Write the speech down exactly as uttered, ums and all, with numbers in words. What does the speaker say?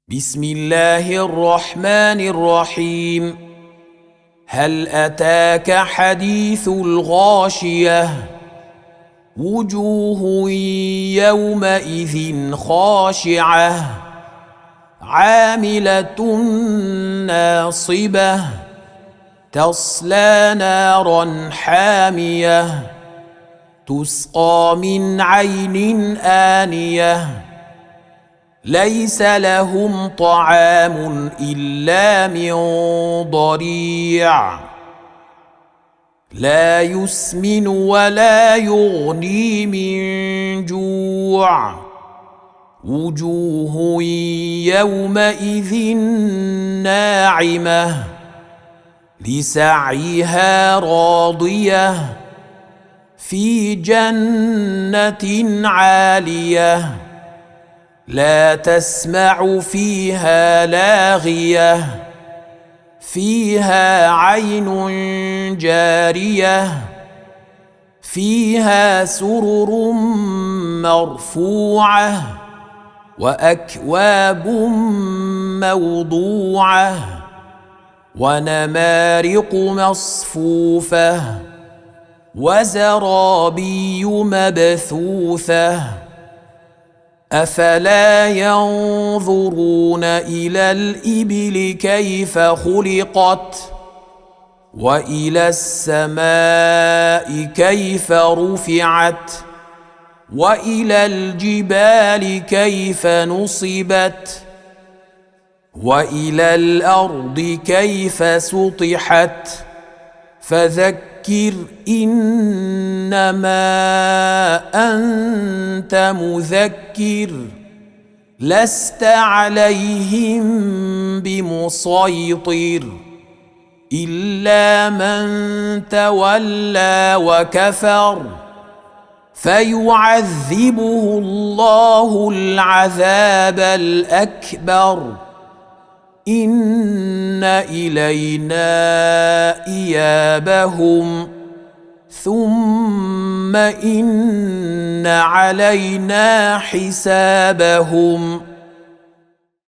بسم الله الرحمن الرحيم. هل أتاك حديث الغاشية؟ وجوه يومئذ خاشعة عاملة ناصبة تصلى نارا حامية تسقى من عين آنية ليس لهم طعام إلا من ضريع لا يسمن ولا يغني من جوع وجوه يومئذ ناعمة لسعيها راضية في جنة عالية لا تسمع فيها لاغية فيها عين جارية فيها سرر مرفوعة وأكواب موضوعة ونمارق مصفوفة وزرابي مبثوثة أفلا ينظرون إلى الإبل كيف خلقت وإلى السماء كيف رفعت وإلى الجبال كيف نصبت وإلى الأرض كيف سطحت فذكر إنما أنت مذكر لست عليهم بمسيطر إلا من تولى وكفر فيعذبه الله العذاب الأكبر إن إلينا إيابهم ثم إن علينا حسابهم.